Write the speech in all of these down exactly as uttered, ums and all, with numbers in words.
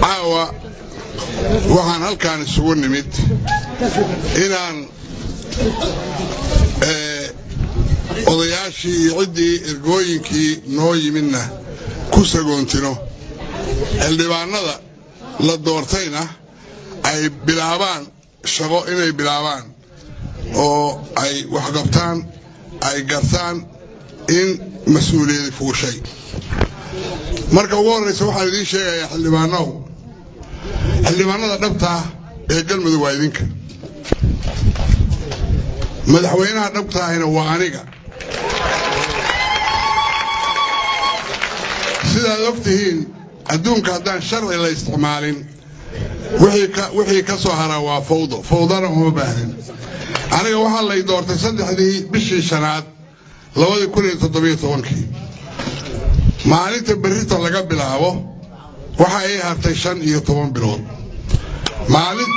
caawa waxaan halkaan isugu nimid inaan odayaashii iyo ciddii ergooyinkii noo yimidna ku sagoontino xildhibaanada la doortayna ay bilaabaan shaqo inay bilaabaan oo ay wax qabtaan ay gartaan in mas'uuliyad fuushay marka ugu horeysa waxaan idiin sheegayaa xildhibaanow xildhibaanada dhabta ee galmudug waa idinka madaxweynaha dhabta ahina waa aniga sidaad ogtihiin adduunka haddaan sharci la isticmaalin wixii ka soo haraa waa fawdo fawdana uma baahnin aniga waxaa lay doortay saddexdii bishii shanaad labadii kun iyo toddobiyo tobankii maalinta berrito laga bilaabo waxa ay hartay shan iyo toban bilood maalin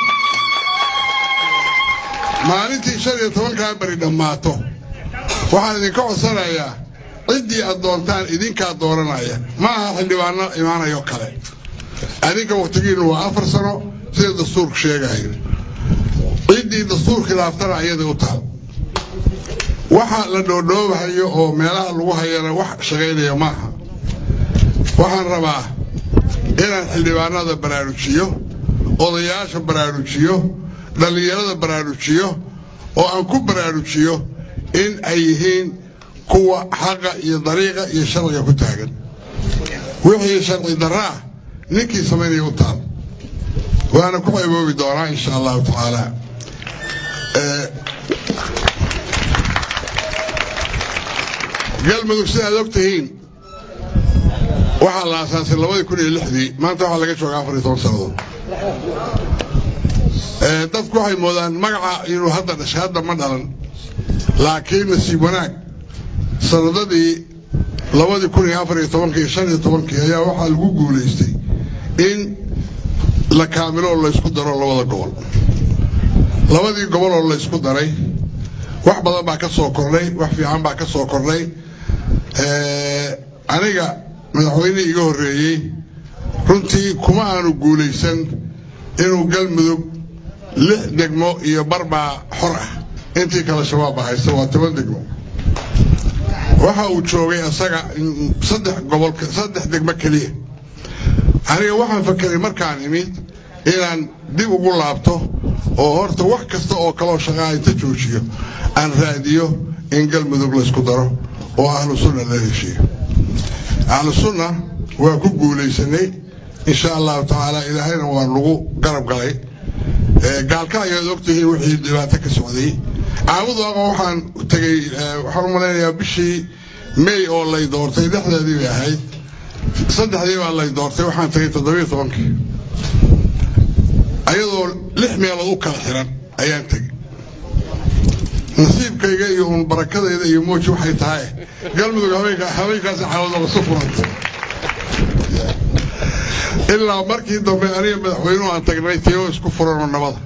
maalintii shan iyo tobankaa beri dhammaato waxaan idinka codsanayaa ciddii aad doontaan idinkaa dooranaya ma aha xildhibaano imaanayo kale adinka waqtigiinu waa afar sano sida dastuurku sheegayo ciddii dastuur khilaaftana ayada u taal waxa la dhoodhoobahayo oo meelaha lagu hayana wax shaqaynaya maaha waxaan rabaa inaan xildhibaanada baraarujiyo odayaasha baraarujiyo dhallinyarada baraarujiyo oo aan ku baraarujiyo in ay yihiin kuwa xaqa iyo dariiqa iyo sharciga ku taagan wixii sharci darraa ninkii samaynaya u taal waana ku qayboobi doonaa insha allahu tacaala galmudug sidaad ogtihiin waxaa la aasaasay labadii kun iyo lixdii maanta waxaa laga joogaa afar iyo toban sannadood dadku waxay moodaan magaca inuu hadda dhashay hadda ma dhalan laakiin nasiib wanaag sanadadii labadii kun iyo afar iyo tobankii iyo shan iyo tobankii ayaa waxaa lagu guulaystay in la kaamilo oo laysku daro labada gobol labadii gobol oo laysku daray wax badan baa ka soo kordhay wax fiican baa ka soo kordhay aniga madaxweyne iga horreeyey runtii kuma aanu guulaysan inuu galmudug lix degmo iyo barbaa xor ah intii kale shabaab haysta waa toban degmo waxa uu joogay asaga saddex gobol saddex degmo kaliya aniga waxaan fakeray markaan imid inaan dib ugu laabto oo horta wax kasta oo kaloo shaqaa inta joojiyo aan raadiyo in galmudug la isku daro oo ahlu sunna la heshiiyo ahlu sunna waa ku guulaysanay insha allahu tacaala ilaahayna waa nagu garab galay gaalka ayaad ogtihiin wixii dhibaato ka socday caawadu aqo waxaan tagay waxaan u malaynayaa bishii may oo lay doortay dhexdeedii bay ahayd saddexdii baa lay doortay waxaan tagay toddobiyo tobankii ayadoo lix meelood u kala xiran ayaan tegay nasiibkayga iyo uun barakadayda iyo mooji waxay tahay galmudug habeenkaasi xaaladooga su furanta ilaa markii dambe aniga madaxweynuhu aan tagnay tiyo isku furanoo nabada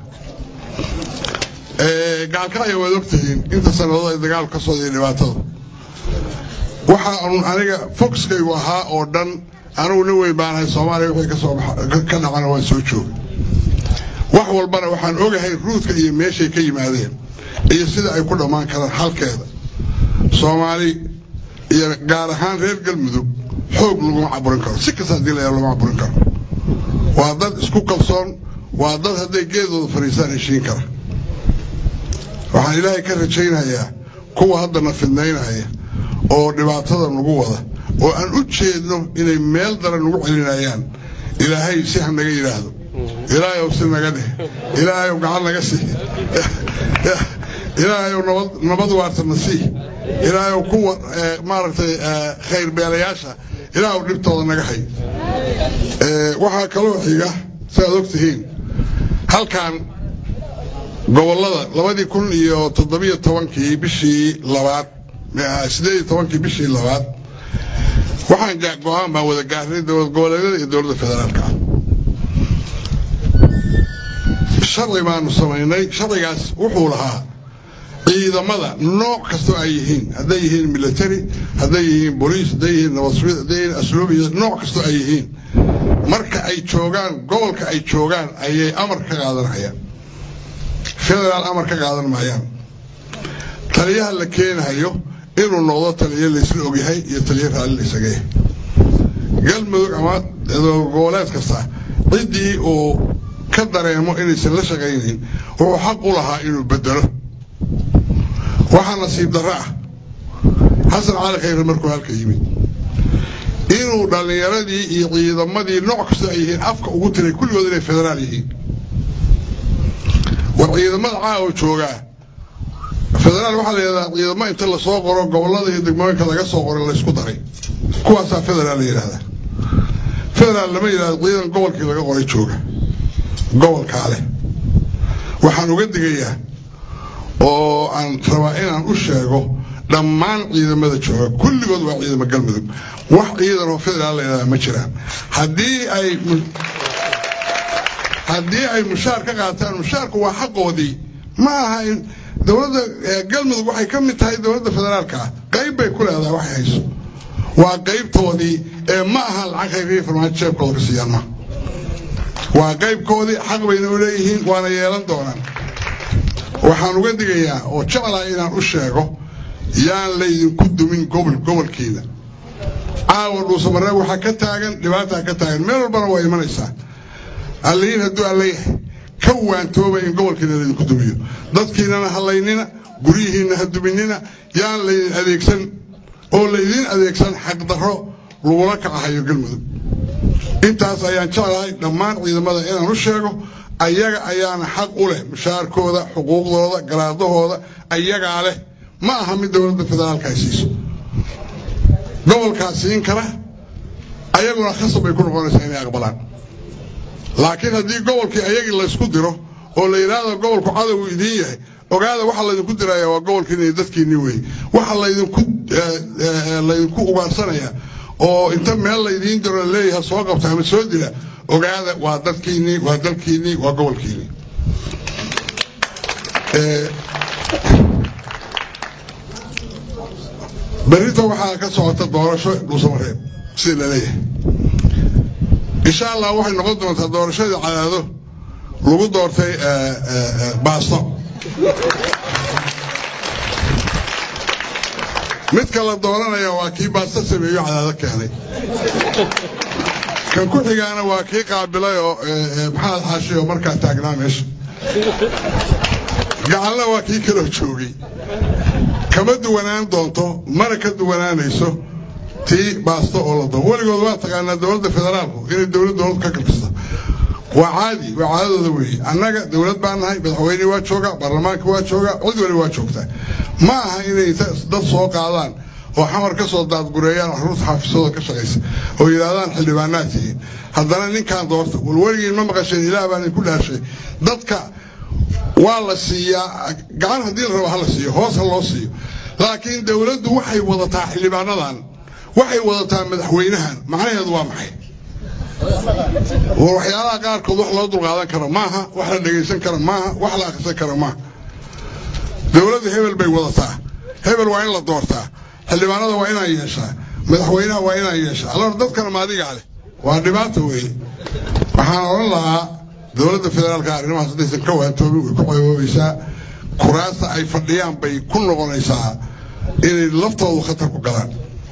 gaalka ayaa waad ogtihiin inta sannadood ay dagaal ka socday dhibaatada waxa uun aniga foxkaygu ahaa oo dhan anigu nin weyn baanahay soomaaliya wixii ka soo ka dhacana waan soo joogay wax walbana waxaan ogahay ruudka iyo meeshay ka yimaadeen iyo sida ay ku dhammaan karaan halkeeda soomaali iyo gaar ahaan reer galmudug xoog laguma caburin karo si kasta haddii la laguma caburin karo waa dad isku kalsoon waa dad hadday geedooda fadhiistaan heshiin kara waxaan ilaahay ka rajaynayaa kuwa haddana fidnaynaya oo dhibaatada nagu wada oo aan u jeedno inay meel daran nagu celinayaan ilaahay si ha naga yidhaahdo ilaahayow si naga dheh ilaahayow gacan naga sii ilaahayow nabad nabad waartana sii ilaahayow kuwa maaragtay khayr beelayaasha ilaahayow dhibtooda naga hay waxaa kaloo xiga sidaad ogtihiin halkaan gobollada labadii kun iyo toddobiyo tobankii bishii labaad sideed iyo tobankii bishii labaad waxaan go-aan baan wada gaarnay dowlad goboleedyada iyo dowladda federaalka sharci baanu samaynay sharcigaas wuxuu lahaa ciidamada nooc kastoo ay yihiin hadday yihiin military hadday yihiin boliis hadday yihiin nabad sugid hadday yihiin asluub iyo nooc kastoo ay yihiin marka ay joogaan gobolka ay joogaan ayay amar ka qaadanayaan federaal amar ka qaadan maayaan taliyaha la keenayo inuu noqdo taliye la isla ogyahay iyo taliye raalli la isaga yahay galmudug ama goboleed kasta cidii uu ka dareemo inaysan la shaqaynin wuxuu xaq u lahaa inuu bedelo waxa nasiib darro ah xasan cali khayre markuu halka yimid inuu dhalinyaradii iyo ciidamadii nooc kasta ay yihiin afka ugu tiray kulligood inay federaal yihiin war ciidamada caawa joogaa federaal waxaa la yidhahdaa ciidamo inta la soo qoro gobollada iyo degmooyinka laga soo qoray la isku daray kuwaasaa federaal la yidhahdaa federaal lama yidhahdo ciidan gobolkii laga qoray jooga gobolkaa leh waxaan uga digayaa oo aan rabaa inaan u sheego dhammaan ciidamada jooga kulligood waa ciidamo galmudug wax ciidan oo federaal la yidhahdaa ma jiraan haddii ay haddii ay mushaar ka qaataan mushaarku waa xaqoodii ma aha in dowladda galmudug waxay ka mid tahay dowladda federaalka ah qayb bay ku leedahay waxay hayso waa qaybtoodii ee ma aha lacag hayriyo farmaajo jeebkooda ka siiyaan ma waa qaybkoodii xaq bayna u leeyihiin waana yeelan doonaan waxaan uga digayaa oo jeclaa inaan u sheego yaan laydinku dumin gobol gobolkiina caawa dhuusamareeb waxaa ka taagan dhibaataa ka taagan meel walbana waa imanaysaa alliin hadduu alla yahay ka waantooba in gobolkiina laydinku dumiyo dadkiinana halaynina guryihiinna ha duminina yaan laydin adeegsan oo laydin adeegsan xaqdarro lagula kacahayo galmudug intaas ayaan jeclahay dhammaan ciidamada inaan u sheego ayaga ayaana xaq u leh mushaarkooda xuquuqdooda garaadahooda ayagaa leh ma aha mid dowladda federaalka ay siiso gobolkaas siin kara ayaguna khasab bay ku noqonaysaa inay aqbalaan laakiin haddii gobolkii ayagii laysku diro oo la yidhaahdo gobolku cadow idiin yahay ogaada waxa laydinku dirayaa waa gobolkiina iyo dadkiinni weeye waxa laydinku laydinku ugaarsanayaa oo inta meel laydiin diro leeyahay soo qabta ama soo dila ogaada waa dadkiinni waa dalkiinni waa gobolkiinni berrito waxaa ka socota doorasho dhuusamareeb sida la leeyahay insha allah waxay noqon doontaa doorashadii cadaado lagu doortay baasto midka la dooranaya waa kii baasto sameeyo cadaado keenay kan ku xigaana waa kii qaabilay oo maxamed xaashi oo markaa taagnaa meesha gacanna waa kii kaloo joogay kama duwanaan doonto mana ka duwanaanayso tii baasto oo la doono weligood waa taqaanaa dowladda federaalku inay dowlad dowlad ka kalkisto waa caadi waa caadadooda weeye annaga dowlad baan nahay madaxweyne waa jooga baarlamaanka waa jooga cid wali waa joogtaa ma aha inay dad soo qaadaan oo xamar ka soo daadgureeyaan xarunta xaafisooda ka shaqaysa oo yidhaahdaan xildhibaanaad tihiin haddana ninkaan doorta wal weligiin ma maqasheen ilaah baan idinku dhaashay dadka waa la siiyaa gacan haddii la rabo ha la siiyo hoos ha loo siiyo laakiin dowladdu waxay wadataa xildhibaanadan waxay wadataa madaxweynahan macnaheedu waa maxay waxyaalaha qaarkood wax loo dulqaadan karo maaha wax la dhegaysan karo maaha wax la akhrisan karo maaha dowladda hebel bay wadataa hebel waa in la doortaa xildhibaanada waa inaan yeeshaa madaxweynaha waa inaan yeeshaa alloor dadkana maadigaa leh waa dhibaato weeye waxaan odhan lahaa dowladda federaalka arrimahaas haddaysan ka waantoobin way ku ceeboobaysaa kuraasta ay fadhiyaan bay ku noqonaysaa inay laftoodu khatar ku galaan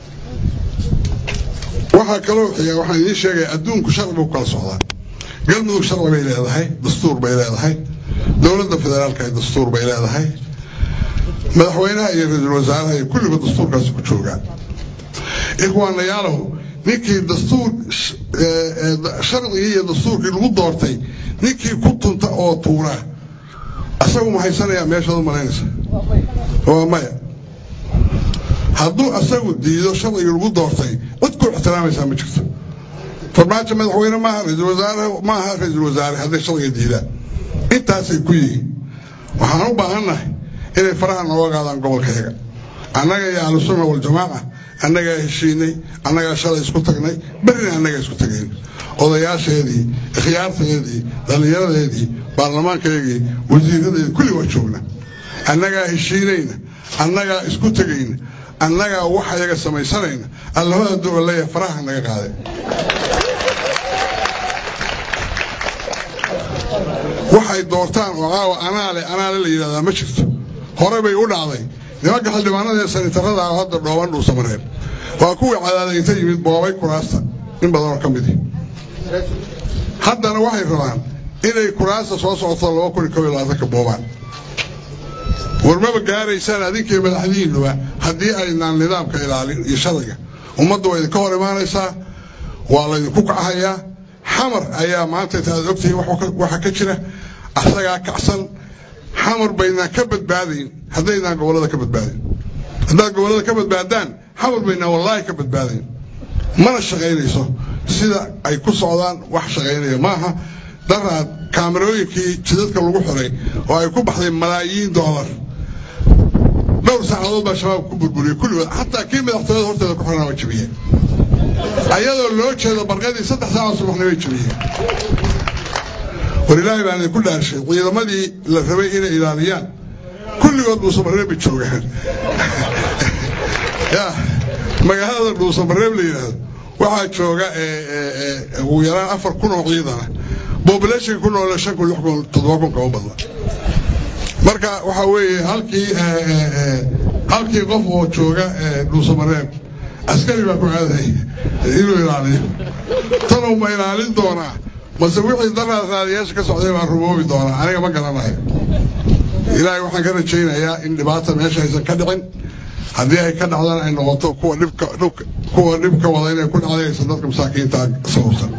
waxaa kaloo xiga waxaan idiin sheegaya adduunku sharci buu kala socdaa galmudug sharci bay leedahay dastuur bay leedahay dowladda federaalka ay dastuur bay leedahay madaxweynaha iyo ra-iisul wasaaraha iyo kulliba dastuurkaasi ku joogaan ikhwaanayaalow ninkii dastuur sharcigii iyo dastuurkii lagu doortay ninkii ku tunta oo tuura asagu ma haysanayaa meeshaad u malaynaysa waa maya hadduu asagu diido sharcigii lagu doortay cid ku ixtiraamaysaa ma jirto farmaajo madaxweyne maaha ra-iisul wasaare maaha ra-iisul wasaare hadday sharciga diidaan intaasay ku yihiin waxaan u baahannahay inay faraha nooga qaadaan gobolkayaga annaga iyo ahlusunna waljamaaca annagaa heshiinay annagaa shalay isku tagnay berrina annagaa isku tagayn odayaasheedii ikhyaarteedii dhallinyaradeedii baarlamaankaygii wasiiradeedii kulli waa joogna annagaa heshiinayna annagaa isku tegayna annagaa waxa yaga samaysanayna allahooda duga leeyahay faraha naga qaaday waxay doortaan oo caawa anaale anaale la yiraahdaa ma jirto hore bay u dhacday nimanka xildhibaanada sanitarada ah hadda dhooban dhul samareen waa kuwii cadaada inta yimid boobay kuraasta in badan oo ka mid ah haddana waxay rabaan inay kuraasta soo socoto laba kun iyo kow iyo labaatan ka boobaan warmaba gaaraysaan adinkii madaxdiinuba haddii aynaan nidaamka ilaalin iyo sharciga ummadda way ka hor imaanaysaa waa la idinku kacayaa xamar ayaa maanta taad ogtihiin waxa ka jira asagaa kacsan xamar baynaan ka badbaadayn haddaynaan gobollada ka badbaadin haddaad gobollada ka badbaadaan xamar baynaan wallaahi ka badbaadayn mana shaqaynayso sida ay ku socdaan wax shaqaynaya maaha daraad kaamirooyinkii jidadka lagu xiray oo ay ku baxday malaayiin doolar dhowr saacadood baa shabaab ku burburiyey kulligood xataa kii madaxtooyada horteeda ku xirnaa waa jabiyeen ayadoo loo jeedo barqadii saddex saaca subaxna way jabiyeen war ilaahay baan idinku dhaarshay ciidamadii la rabay inay ilaaliyaan kulligood dhuusamareeb joogaan ya magaalada dhuusamareeb la yidhaahdo waxaa jooga ugu yaraan afar kun oo ciidana population ku nool shan kun lix kun toddoba kun kaba badla marka waxa weeye halkii halkii qof oo jooga dhuusamareeb askari baa ku aaday inuu ilaaliyo tanow ma ilaalin doonaa mase wixii daraad raadiyaasha ka socday baa rumoobi doonaa aniga ma garanayo ilaahay waxaan ka rajaynayaa in dhibaata meesha aysan ka dhicin haddii ay ka dhacdaan ay noqoto kuwa dhibka kuwa dhibka wada inay ku dhacday aysan dadka masaakiinta sababsan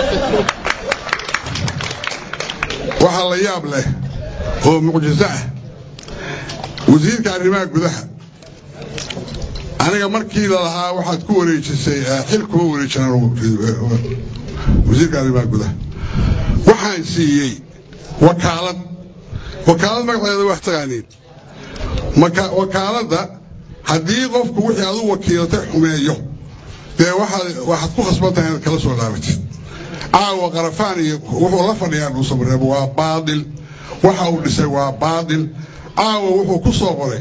waxaa la yaab leh oo mucjiso ah wasiirka arrimaha gudaha aniga markii la lahaa waxaad ku wareejisay xil kuma wareejinaan wasiirka arrimaha gudaha waxaan siiyey wakaalad wakaalad magaceeda wax taqaaniin wakaaladda haddii qofku wixii adu wakiilatay xumeeyo dee waxaad ku khasban tahay inaad kala soo laabatid caawa qarafaan iyo wuxuu la fadhiyaa dhuusamareeb waa baadil waxa uu dhisay waa baadil caawa wuxuu ku soo qoray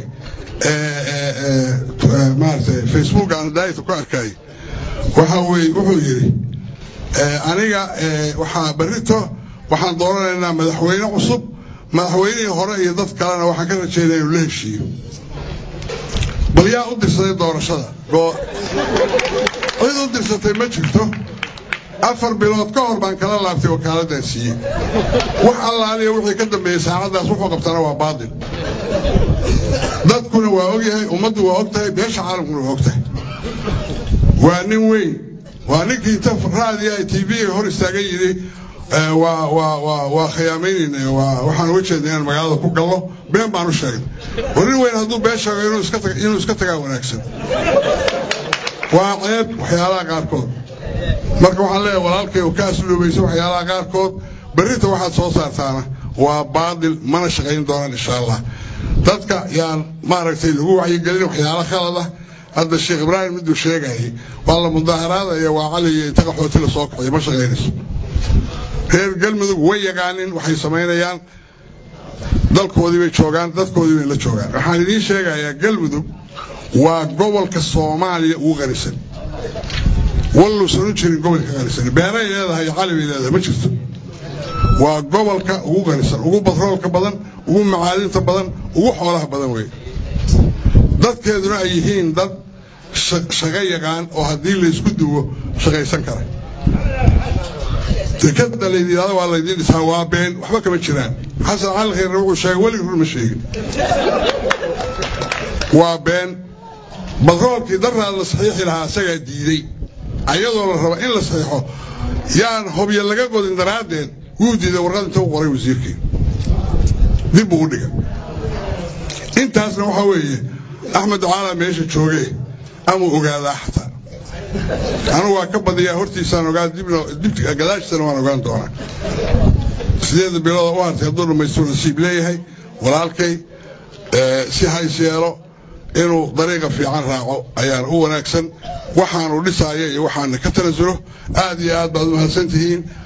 maaragtay facebook aan daayta ku arkay waxa weeye wuxuu yidhi aniga waxaa berrito waxaan dooranaynaa madaxweyne cusub madaxweynihii hore iyo dad kalena waxaan ka rajaynaya inuu la heshiiyo bal yaa u dirsaday doorashada cid u dirsatay ma jirto afar bilood ka hor baan kala laabtay wakaaladdan siiyey wax allaaliya wixii ka dambeeyey saacaddaas wuxuu qabtana waa baadil dadkuna waa ogyahay ummaddu waa og tahay beesha caalamkuna waa og tahay waa nin weyn waa ninkii inta raadiya t v hor istaagan yidhi waa waa waa waa khiyaamaynayna waxaan uga jeednay inaan magaalada ku gallo been baan u sheegnay war nin weyn hadduu been sheego inuu iska inuu iska tagaa wanaagsan waa ceeb waxyaalaha qaarkood marka waxaan leeyahay walaalkay oo ka asluubaysa waxyaalaha qaarkood berrita waxaad soo saartaana waa baadil mana shaqayn doonaan insha allah dadka yaan maaragtay lagu wacyigelin waxyaalo khalad ah hadda sheekh ibraahim miduu sheegayay waa la mudaaharaadaya waa cali iyo inta qaxooti la soo kacay ma shaqaynayso reer galmudug way yaqaanin waxay samaynayaan dalkoodii bay joogaan dadkoodii bay la joogaan waxaan idiin sheegayaa galmudug waa gobolka soomaaliya ugu qanisan walluusan u jirin gobolka qanisan beeray leedahay cali bay leedahay ma jirto waa gobolka ugu qanisan ugu batroolka badan ugu macaadinta badan ugu xoolaha badan wey dadkeeduna ay yihiin dad shaqo yaqaan oo haddii laysku duwo shaqaysan kara dekada la yidhaahdo waa laydiin dhisaa waa been waxba kama jiraan xasan cali khayrna wuxuu sheegay welig run ma sheegin waa been batroolkii daraad la saxiixi lahaa isagaa diiday ayadoo la raba in la saxiixo yaan hobyo laga godin daraaddeed wuu diiday warqad inta u qoray wasiirkii dib buu u dhigay intaasna waxaa weeye axmed ducaala meesha joogee amuu ogaadaa xataa anu waa ka badiyaa hortiisaan ogaa dibna dib gadaashiisana waan ogaan doonaa sideeda bilooda u hartay hadduu dhammaystuu nasiib leeyahay walaalkay si hays yeelo inuu dariiqa fiican raaco ayaan u wanaagsan waxaanu dhisaaya iyo waxaana ka tanasulo aad iyo aad baad u mahadsan tihiin